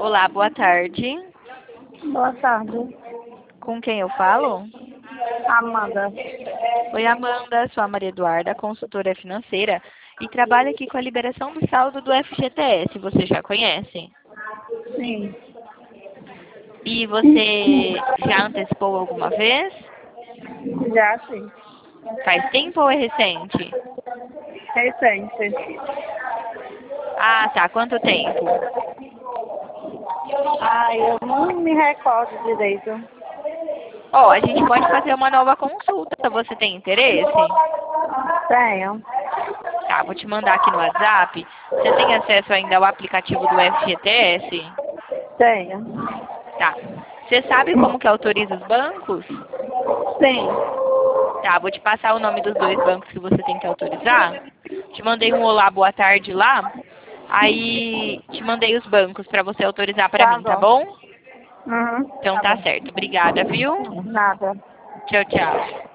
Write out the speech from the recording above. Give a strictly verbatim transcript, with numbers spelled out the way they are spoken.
Olá, boa tarde. Boa tarde, Com quem eu falo? Amanda. Oi, Amanda, sou a Maria Eduarda, consultora financeira, e trabalho aqui com a liberação do saldo do F G T S. Você já conhece? Sim, E você já antecipou alguma vez? já sim. Faz tempo ou é recente? Recente. Ah, tá. Quanto tempo? Ah, eu não me recordo direito. Ó, a gente pode fazer uma nova consulta. Você tem interesse? Tenho. Tá, vou te mandar aqui no WhatsApp. Você tem acesso ainda ao aplicativo do F G T S? Tenho. Tá. Você sabe como que autoriza os bancos? Sim. Tá, vou te passar o nome dos dois bancos que você tem que autorizar. Te mandei um olá, boa tarde lá. Aí te mandei os bancos para você autorizar para Tá mim, tá bom. bom? Uhum. Então Tá tá bom. certo. Obrigada, viu? Nada. Tchau, tchau.